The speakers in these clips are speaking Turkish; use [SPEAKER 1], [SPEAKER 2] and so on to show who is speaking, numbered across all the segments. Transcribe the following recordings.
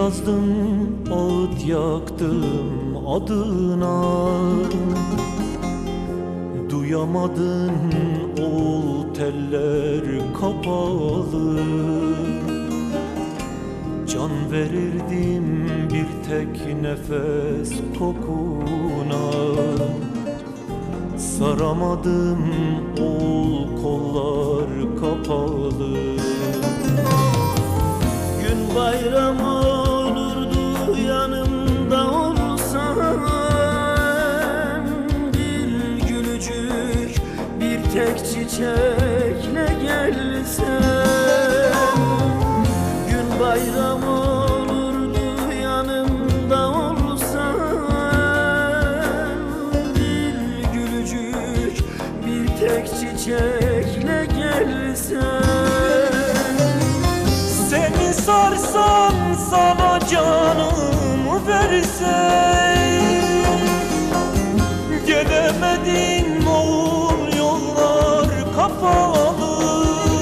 [SPEAKER 1] yazdım, ağıt yaktım adına. Duyamadın oğul, teller kapalı. Can verirdim bir tek nefes kokuna. Saramadım oğul, kollar kapalı.
[SPEAKER 2] Gün bayram olurdu yanımda olsan, bir gülücük bir tek çiçekle gelsen. Gün bayram olurdu yanımda olsan, bir gülücük bir tek çiçekle gelsen.
[SPEAKER 1] Seni sarsam, sana canımı versem, gelemedin oğul, yollar kapalı.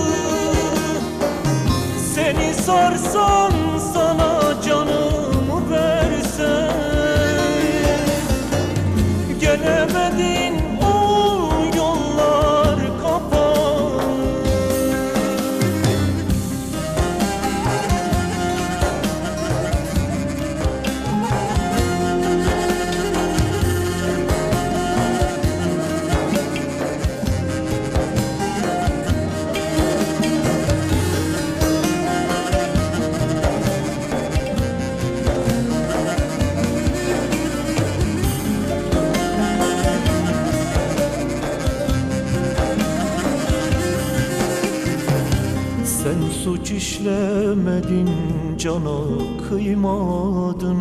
[SPEAKER 1] Seni sarsam, sana canımı versem, gelemedin oğul, yollar kapalı. Sen suç işlemedin, cana kıymadın.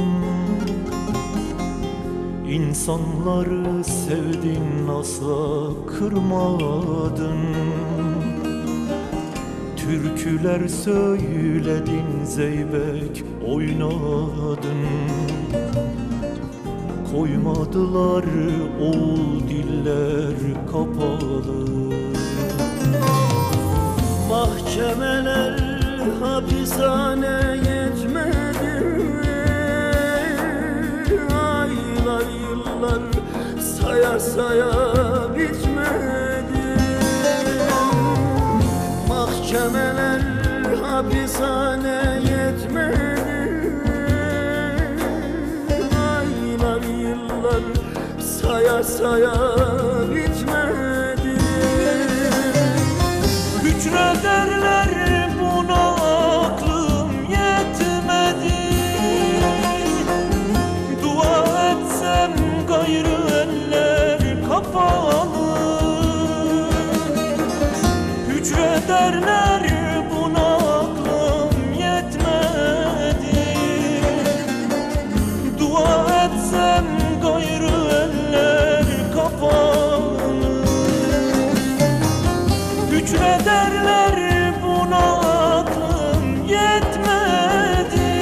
[SPEAKER 1] İnsanları sevdin, asla kırmadın. Türküler söyledin, zeybek oynadın. Koymadılar oğul, diller kapalı.
[SPEAKER 2] Mahkemeler hapishane yetmedi, aylar yıllar saya saya bitmedi. Mahkemeler hapishane yetmedi, aylar yıllar saya saya bitmedi.
[SPEAKER 1] Hücrederler, buna aklım yetmedi. Dua etsem gayrı eller kapalı. Hücrederler, buna aklım yetmedi. Dua etsem gayrı eller kapalı. Hücrederler, buna aklım yetmedi.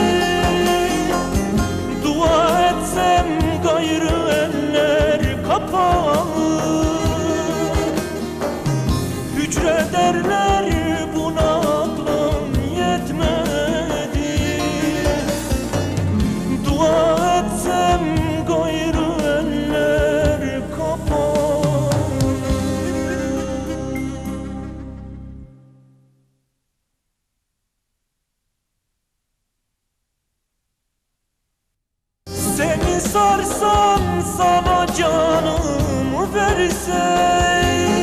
[SPEAKER 1] Dua etsem gayrı eller kapalı. Hücrederler, buna aklım yetmedi. Dua etsem gayrı eller kapalı. Seni sarsam, sana canımı versem,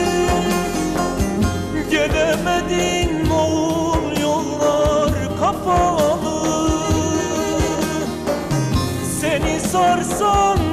[SPEAKER 1] gelemedin oğul, yollar kapalı. Seni sarsam,